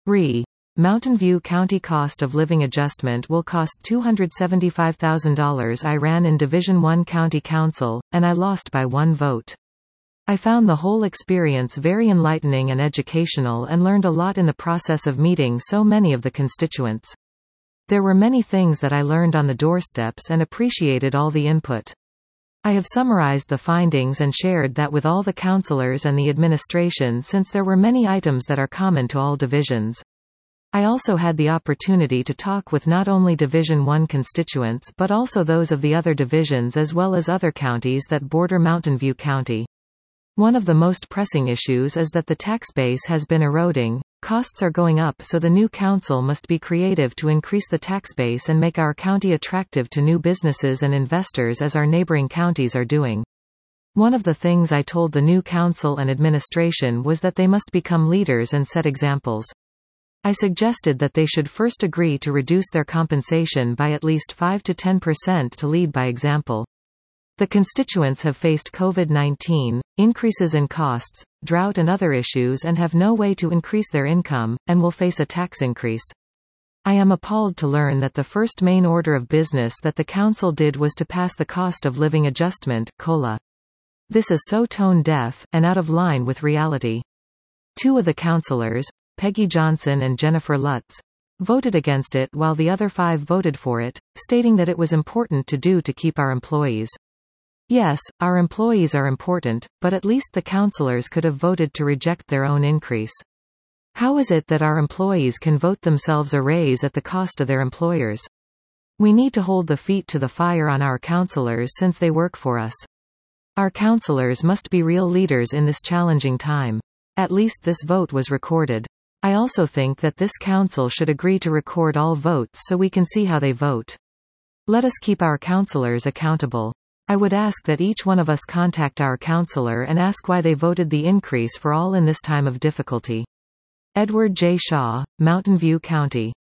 Re. Mountain View County cost of living adjustment will cost $275,000. I ran in Division 1 County Council, and I lost by 1 vote. I found the whole experience very enlightening and educational and learned a lot in the process of meeting so many of the constituents. There were many things that I learned on the doorsteps and appreciated all the input. I have summarized the findings and shared that with all the councillors and the administration since there were many items that are common to all divisions. I also had the opportunity to talk with not only Division 1 constituents but also those of the other divisions as well as other counties that border Mountain View County. One of the most pressing issues is that the tax base has been eroding, costs are going up, so the new council must be creative to increase the tax base and make our county attractive to new businesses and investors as our neighboring counties are doing. One of the things I told the new council and administration was that they must become leaders and set examples. I suggested that they should first agree to reduce their compensation by at least 5 to 10% to lead by example. The constituents have faced COVID-19, increases in costs, drought and other issues and have no way to increase their income, and will face a tax increase. I am appalled to learn that the first main order of business that the council did was to pass the cost of living adjustment, COLA. This is so tone-deaf, and out of line with reality. 2 of the councillors, Peggy Johnson and Jennifer Lutz, voted against it while the other 5 voted for it, stating that it was important to do to keep our employees. Yes, our employees are important, but at least the councillors could have voted to reject their own increase. How is it that our employees can vote themselves a raise at the cost of their employers? We need to hold the feet to the fire on our councillors since they work for us. Our councillors must be real leaders in this challenging time. At least this vote was recorded. I also think that this council should agree to record all votes so we can see how they vote. Let us keep our councillors accountable. I would ask that each one of us contact our councillor and ask why they voted the increase for all in this time of difficulty. Edward J. Shaw, Mountain View County.